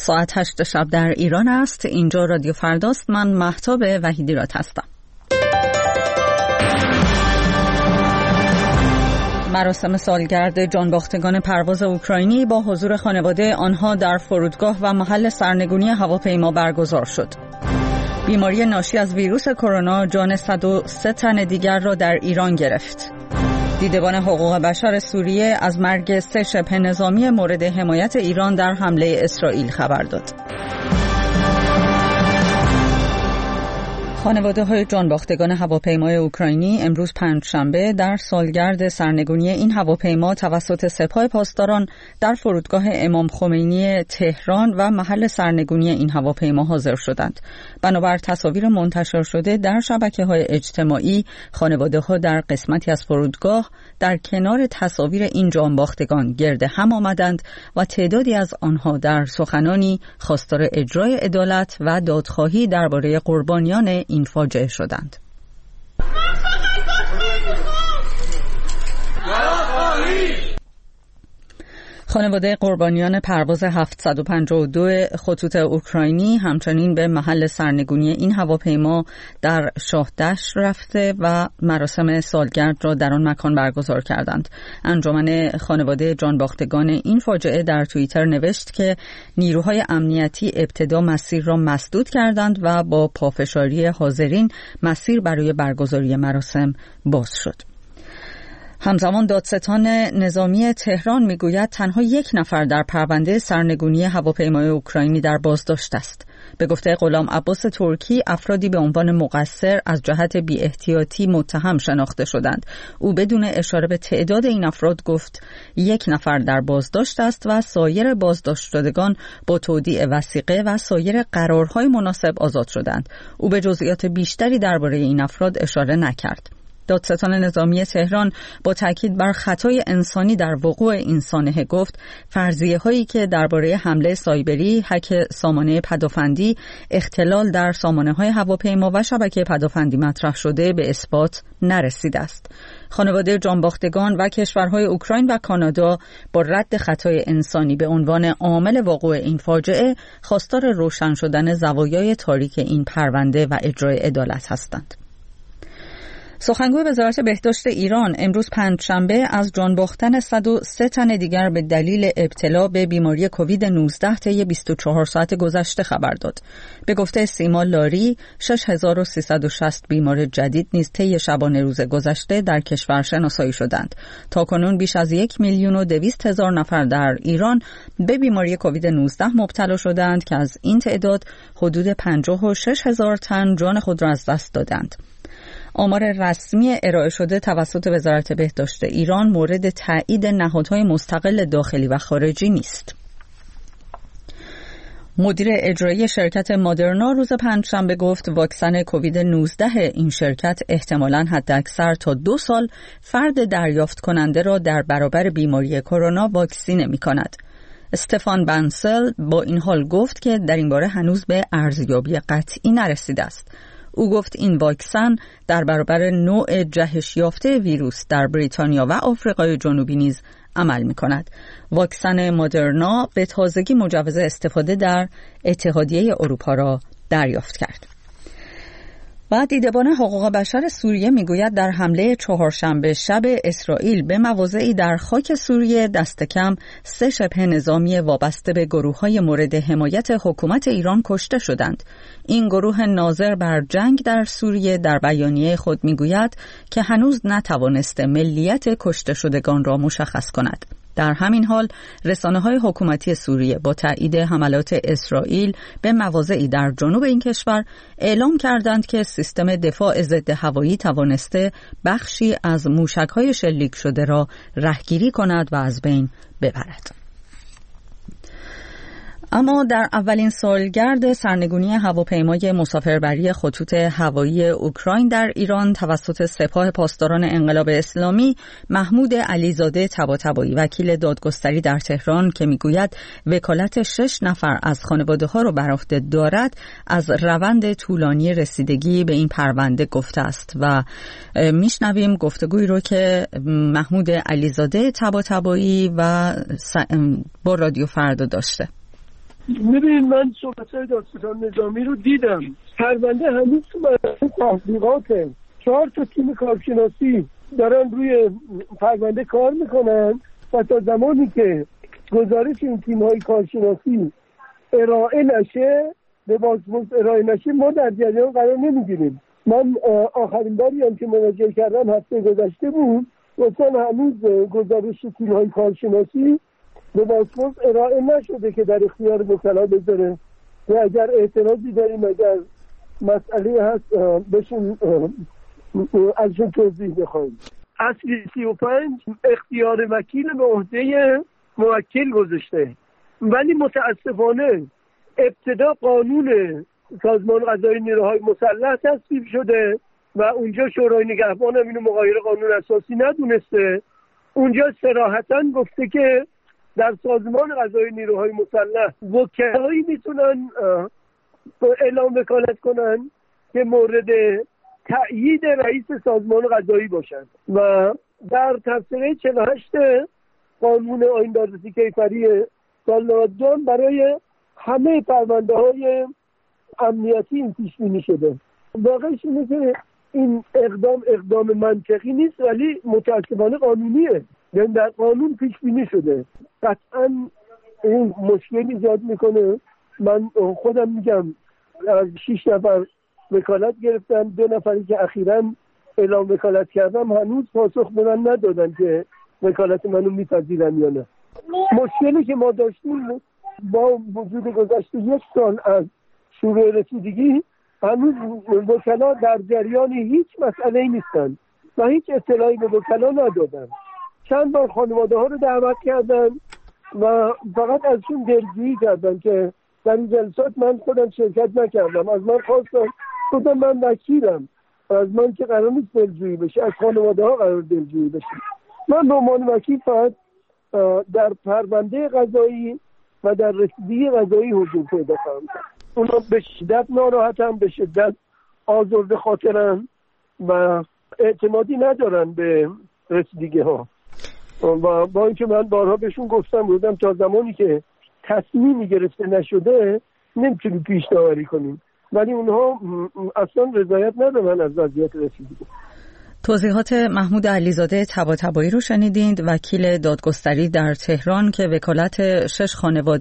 ساعت 8 شب در ایران است. اینجا رادیو فرداست. من مهتاب وحیدیراد هستم. مراسم سالگرد جانباختگان پرواز اوکراینی با حضور خانواده آنها در فرودگاه و محل سرنگونی هواپیما برگزار شد. بیماری ناشی از ویروس کرونا جان 103 تن دیگر را در ایران گرفت. دیدبان حقوق بشر سوریه از مرگ 3 شبه نظامی مورد حمایت ایران در حمله اسرائیل خبر داد. خانواده‌های جانباختگان هواپیمای اوکراینی امروز پنجشنبه در سالگرد سرنگونی این هواپیما توسط سپاه پاسداران در فرودگاه امام خمینی تهران و محل سرنگونی این هواپیما حاضر شدند. بنابر تصاویر منتشر شده در شبکه‌های اجتماعی، خانواده‌ها در قسمتی از فرودگاه در کنار تصاویر این جانباختگان گرد هم آمدند و تعدادی از آنها در سخنانی خواستار اجرای عدالت و دادخواهی درباره قربانیان این فاجعه شدند. خانواده قربانیان پرواز 752 خطوط اوکراینی همچنین به محل سرنگونی این هواپیما در شاهدشت رفته و مراسم سالگرد را در آن مکان برگزار کردند. انجمن خانواده جانباختگان این فاجعه در توییتر نوشت که نیروهای امنیتی ابتدا مسیر را مسدود کردند و با پافشاری حاضرین مسیر برای برگزاری مراسم باز شد. همزمان دادستان نظامی تهران میگوید تنها 1 نفر در پرونده سرنگونی هواپیمای اوکراینی در بازداشت است. به گفته غلام عباس ترکی، افرادی به عنوان مقصر از جهت بی‌احتیاطی متهم شناخته شدند. او بدون اشاره به تعداد این افراد گفت 1 نفر در بازداشت است و سایر بازداشت شدگان با تودیع وثیقه و سایر قرارهای مناسب آزاد شدند. او به جزئیات بیشتری درباره این افراد اشاره نکرد. دادستان نظامی تهران با تاکید بر خطای انسانی در وقوع این سانحه گفت فرضیه هایی که درباره حمله سایبری، هک سامانه پدافندی، اختلال در سامانه های هواپیما و شبکه پدافندی مطرح شده به اثبات نرسیده است. خانواده جانباختگان و کشورهای اوکراین و کانادا با رد خطای انسانی به عنوان عامل وقوع این فاجعه خواستار روشن شدن زوایای تاریک این پرونده و اجرای عدالت هستند. سخنگوی وزارت بهداشت ایران امروز پنجشنبه از جان باختن 103 تن دیگر به دلیل ابتلا به بیماری کووید 19 طی 24 ساعت گذشته خبر داد. به گفته سیما لاری، 6360 بیمار جدید نیز طی شبانه روز گذشته در کشور شناسایی شدند. تاکنون بیش از 1,200,000 نفر در ایران به بیماری کووید 19 مبتلا شدند که از این تعداد حدود 56,000 تن جان خود را از دست دادند. آمار رسمی ارائه شده توسط وزارت بهداشت ایران مورد تایید نهادهای مستقل داخلی و خارجی نیست. مدیر اجرایی شرکت مادرنا روز پنجشنبه گفت واکسن کووید 19 این شرکت احتمالاً حداکثر تا 2 سال فرد دریافت کننده را در برابر بیماری کرونا واکسینه می‌کند. استفان بنسل با این حال گفت که در این باره هنوز به ارزیابی قطعی نرسیده است. او گفت این واکسن در برابر نوع جهش یافته ویروس در بریتانیا و آفریقای جنوبی نیز عمل می کند. واکسن مادرنا به تازگی مجوز استفاده در اتحادیه اروپا را دریافت کرد. و دیدبان حقوق بشر سوریه میگوید در حمله چهارشنبه شب اسرائیل به مواضعی در خاک سوریه دست کم 3 شبه نظامی وابسته به گروه‌های مورد حمایت حکومت ایران کشته شدند. این گروه ناظر بر جنگ در سوریه در بیانیه خود میگوید که هنوز نتوانسته ملیت کشته شدگان را مشخص کند. در همین حال رسانه‌های حکومتی سوریه با تایید حملات اسرائیل به مواضعی در جنوب این کشور اعلام کردند که سیستم دفاع ضد هوایی توانسته بخشی از موشک‌های شلیک شده را رهگیری کند و از بین ببرد. اما در اولین سالگرد سرنگونی هواپیمای مسافربری خطوط هوایی اوکراین در ایران توسط سپاه پاسداران انقلاب اسلامی، محمود علیزاده طباطبایی وکیل دادگستری در تهران که میگوید وکالت 6 نفر از خانواده‌ها را بر عهده دارد، از روند طولانی رسیدگی به این پرونده گفته است و میشنویم گفتگویی رو که محمود علیزاده طباطبایی و با رادیو فردا داشته. میبینید من صحبت‌های دادستان نظامی رو دیدم، پرونده هنوز تو مرحله تحقیقاته. 4 تا تیم کارشناسی دارن روی پرونده کار میکنن و تا زمانی که گزارش این تیم‌های کارشناسی ارائه نشه، به بازپرس ارائه نشه، ما در جریان قرار نمیگیریم. من آخرین باری هم که مراجعه کردم هفته گذشته بود، گفتن هنوز گزارش تیم‌های کارشناسی به بازپرس ارائه نشده که در اختیار وکلا بذاره و اگر اعتراضی داریم، اگر مسئله هست بهشون ازشون توضیح بخوایم. اصل 35 اختیار وکیل به عهده موکل گذاشته، ولی متاسفانه ابتدا قانون سازمان قضایی نیروهای مسلح تصویب شده و اونجا شورای نگهبان هم اینو مغایر قانون اساسی ندونسته. اونجا صراحتاً گفته که در سازمان قضایی نیروهای مسلح وکلایی میتونن اعلام وکالت کنن که مورد تأیید رئیس سازمان قضایی باشند و در تفسیر 48 قانون آیین دادرسی کیفری سال 92 برای همه پرونده های امنیتی این پیش بینی شده. واقعش اینه که این اقدام منطقی نیست، ولی متأسفانه قانونیه، یعنی در قانون پیش بینی شده. قطعا این مشکل ایجاد میکنه. من خودم میگم از 6 نفر وکالت گرفتم، 2 نفری که اخیراً اعلام وکالت کردم هنوز پاسخ به من ندادن که وکالت منو میپذیرن یا نه. مشکلی که ما داشتیم با وجود گذشته 1 سال از شروع رسیدگی، هنوز وکلا در جریان هیچ مسئله‌ای نیستن و هیچ اطلاعی به وکلا ندادن. چند بار خانواده ها رو دعوت کردن و فقط ازشون دلجویی کردن که در این جلسات من خودم شرکت نکردم. از من خواستم، گفتم من وکیلم، از من که قرار نیست دلجویی بشه، از خانواده ها قرار دلجویی بشه. من به عنوان وکیل فقط در پرونده قضایی و در رسیدگی قضایی حضور پیدا خواهم کرد. اونا به شدت ناراحتن، به شدت آزرده خاطرن و اعتمادی ندارن به رسیدگی ها و با اینکه من بارها بهشون گفتم تا زمانی که تصمیمی گرفته نشده نمیتونیم پیش داوری کنیم، ولی اونها اصلا رضایت ندارن از وضعیت رسیدگی. توضیحات محمود علیزاده طباطبایی رو شنیدید، وکیل دادگستری در تهران که وکالت 6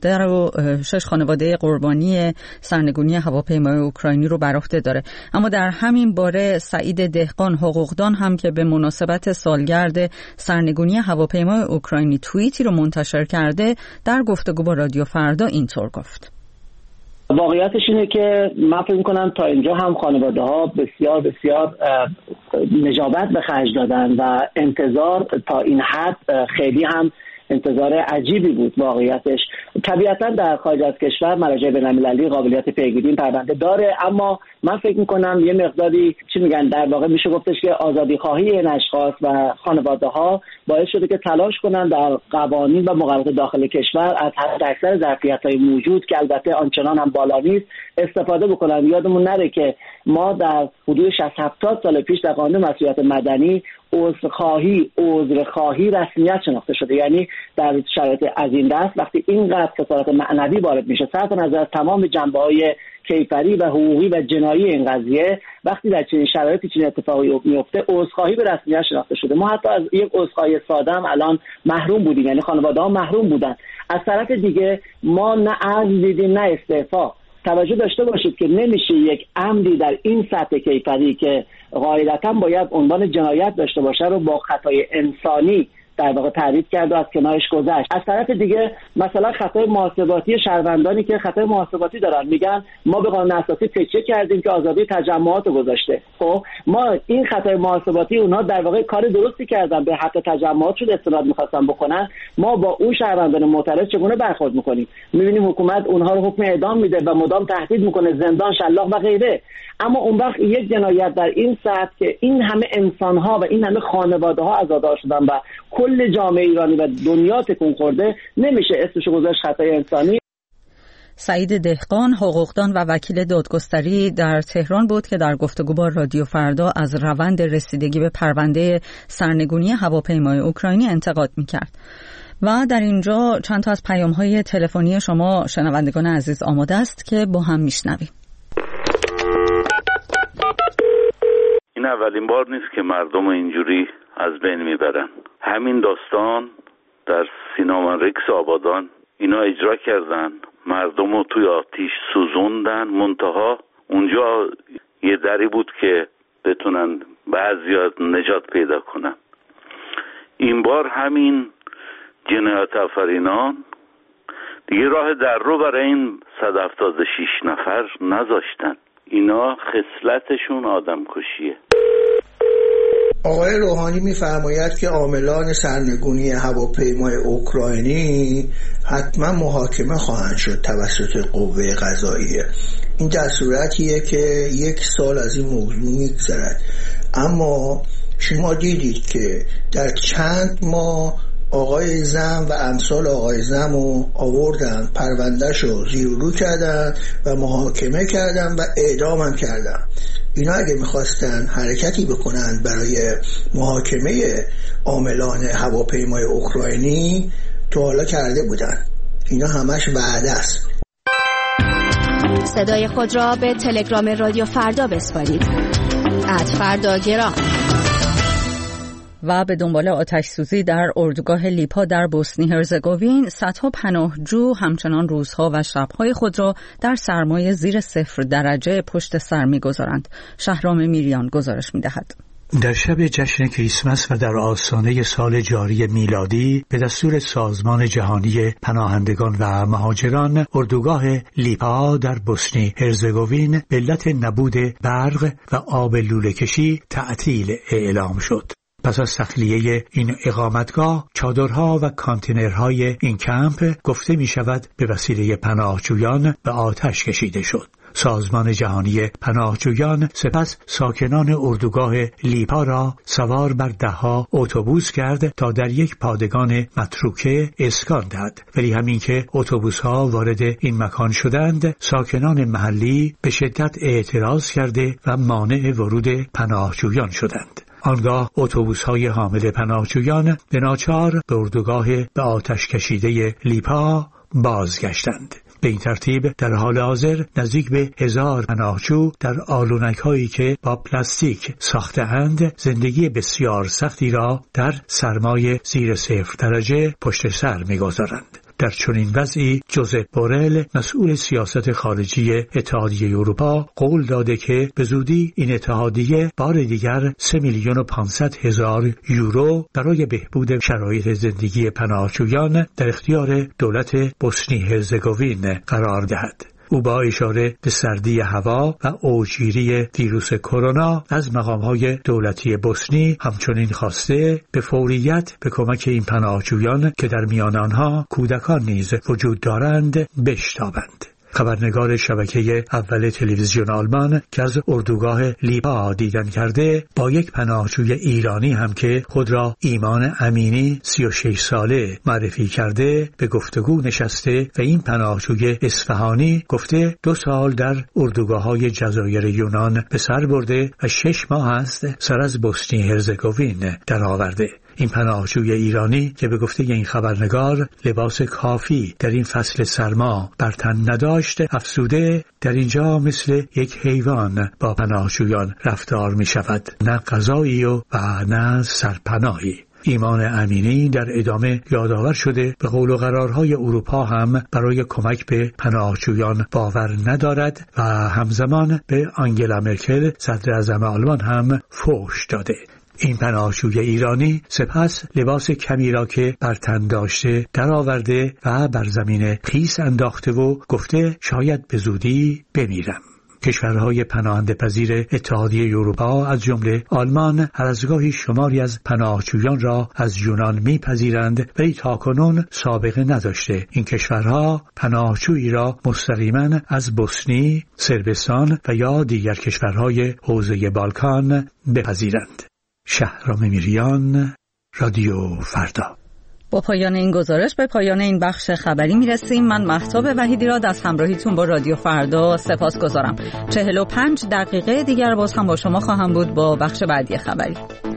خانواده قربانی سرنگونی هواپیمای اوکراینی رو بر عهده داره. اما در همین باره سعید دهقان حقوقدان هم که به مناسبت سالگرد سرنگونی هواپیمای اوکراینی توییتی رو منتشر کرده، در گفتگو با رادیو فردا اینطور گفت: واقعیتش اینه که من فکر می‌کنم تا اینجا هم خانواده ها بسیار بسیار نجابت به خرج دادن و انتظار تا این حد خیلی هم انتظار عجیبی بود. واقعیتش طبیعتا در خارج از کشور مراجع بین‌المللی قابلیت پیگیری این پرونده داره، اما من فکر می‌کنم یه مقداری در واقع میشه گفتش که آزادی خواهی این اشخاص و خانواده ها باعث شده که تلاش کنن در قوانین و مقررات داخل کشور از حد اکثر ظرفیت‌های موجود که البته آنچنان هم بالا نیست استفاده بکنن. یادمون نره که ما در حدود 60-70 سال پیش در قانون مسئولیت مدنی عذرخواهی رسمیت شناخته شده، یعنی در شرایط از این دست وقتی اینقدر خسارت معنوی وارد میشه صرف نظر از تمام جنبه‌های کیفری و حقوقی و جنایی این قضیه، وقتی در چنین شرایطی چنین اتفاقی میفته عذرخواهی به رسمیت شناخته شده. ما حتی از یک عذرخواهی ساده هم الان محروم بودیم، یعنی خانواده‌ها محروم بودن. از طرف دیگه ما نه عزل دیدیم نه استعفا. توجه داشته باشید که نمیشه یک عمدی در این سطح کیفری که قاعدتاً باید عنوان جنایت داشته باشه رو با خطای انسانی در واقع تعریف کرد و از کنارش گذشت. از طرف دیگه مثلا خطای محاسباتی شهروندانی که خطای محاسباتی دارن میگن ما به قانون اساسی تکیه کردیم که آزادی تجمعات رو گذاشته. خب ما این خطای محاسباتی اونها در واقع کار درستی کردن، به حق تجمعاتشون استناد می‌خواستن بکنن، ما با اون شهروندان معترض چگونه برخورد می‌کنیم؟ می‌بینیم حکومت اونها رو حکم اعدام میده و مدام تهدید می‌کنه، زندان، شلاق و غیره. اما اون وقت یک جنایت در این سطح که این همه انسان‌ها و این همه خانواده‌ها عزادار شدن و کل جامعه ایرانی و دنیا تکون خورده، نمیشه اسمش گذاشت خطای انسانی. سعید دهقان حقوقدان و وکیل دادگستری در تهران بود که در گفتگو با رادیو فردا از روند رسیدگی به پرونده سرنگونی هواپیمای اوکراینی انتقاد می‌کرد. و در اینجا چند تا از پیام‌های تلفنی شما شنوندگان عزیز آماده است که با هم میشنویم. این اولین بار نیست که مردم اینجوری از بین میبرن. همین داستان در سینما رکس آبادان اینا اجرا کردن، مردم رو توی آتیش سوزوندن، منتها اونجا یه دری بود که بتونن بعضیا نجات پیدا کنن. این بار همین جنایت آفرینان دیگه راه در رو برای این 176 نفر نذاشتن. اینا خصلتشون آدم کشیه. آقای روحانی می‌فرماید که عاملان سرنگونی هواپیمای اوکراینی حتما محاکمه خواهند شد توسط قوه قضاییه. این در صورتیه که 1 سال از این موضوع می‌گذرد، اما شما دیدید که در چند ماه آقای زم و امثال آقای زم رو آوردن، پروندهش رو زیر و رو کردن و محاکمه کردن و اعدامم کردن. اینا اگه میخواستن حرکتی بکنن برای محاکمه عاملان هواپیمای اوکراینی تو حالا کرده بودن. اینا همش وعده است. صدای خود را به تلگرام رادیو فردا بسپارید. @فرداگرام. و به دنبال آتش سوزی در اردوگاه لیپا در بوسنی هرزگوین، صدها پناهجو همچنان روزها و شبهای خود را در سرمای زیر 0 درجه پشت سر می‌گذارند. شهرام میریان گزارش می‌دهد. در شب جشن کریسمس و در آستانه سال جاری میلادی به دستور سازمان جهانی پناهندگان و مهاجران، اردوگاه لیپا در بوسنی هرزگوین به علت نبود برق و آب لوله‌کشی تعطیل اعلام شد. پس از تخلیه این اقامتگاه، چادرها و کانتینرهای این کمپ گفته می شود به وسیله پناهجویان به آتش کشیده شد. سازمان جهانی پناهجویان سپس ساکنان اردوگاه لیپا را سوار بر 10 اتوبوس کرد تا در یک پادگان متروکه اسکان دهد، ولی همین که اتوبوس‌ها وارد این مکان شدند، ساکنان محلی به شدت اعتراض کرده و مانع ورود پناهجویان شدند. آنگاه اتوبوس‌های حامل پناهجویان به ناچار به اردوگاه به آتش کشیده لیپا بازگشتند. به این ترتیب در حال حاضر نزدیک به 1000 پناهجو در آلونک‌هایی که با پلاستیک ساخته‌اند زندگی بسیار سختی را در سرمای زیر 0 درجه پشت سر می‌گذارند. در چنین وضعی جوزپ بورل، مسئول سیاست خارجی اتحادیه اروپا، قول داده که به زودی این اتحادیه بار دیگر 3,500,000 یورو برای بهبود شرایط زندگی پناهجویان در اختیار دولت بوسنی هرزگوین قرار دهد. او با اشاره به سردی هوا و اوجگیری ویروس کرونا از مقام‌های دولتی بوسنی همچنین خواسته به فوریت به کمک این پناهجویان که در میان آنها کودکان نیز وجود دارند بشتابند. خبرنگار شبکه اول تلویزیون آلمان که از اردوگاه لیپا دیدن کرده با یک پناهجوی ایرانی هم که خود را ایمان امینی 36 ساله معرفی کرده به گفتگو نشسته و این پناهجوی اصفهانی گفته 2 سال در اردوگاه‌های جزایر یونان به سر برده و 6 ماه است سر از بوسنی هرزگوین درآورده. این پناهجوی ایرانی که به گفته این خبرنگار لباس کافی در این فصل سرما بر تن نداشت، افسوده در اینجا مثل یک حیوان با پناهجویان رفتار می شود، نه غذایی و نه سرپناهی. ایمان امینی در ادامه یادآور شده به قول و قرارهای اروپا هم برای کمک به پناهجویان باور ندارد و همزمان به آنگلا مرکل صدر اعظم آلمان هم فحش داده. این پناهجوی ایرانی سپس لباس کمی را که بر تن داشته درآورده و بر زمین خیس انداخته و گفته شاید به زودی بمیرم. کشورهای پناهنده پذیر اتحادیه اروپا از جمله آلمان هر از گاهی شماری از پناهجویان را از یونان میپذیرند، ولی تاکنون سابقه نداشته این کشورها پناهجویی را مستقیما از بوسنی، صربستان و یا دیگر کشورهای حوزه بالکان بپذیرند. شهرام میریان، رادیو فردا. با پایان این گزارش به پایان این بخش خبری میرسیم. من مهتاب وحیدی را از همراهیتون با رادیو فردا سپاس گذارم. 45 دقیقه دیگر باز هم با شما خواهم بود با بخش بعدی خبری.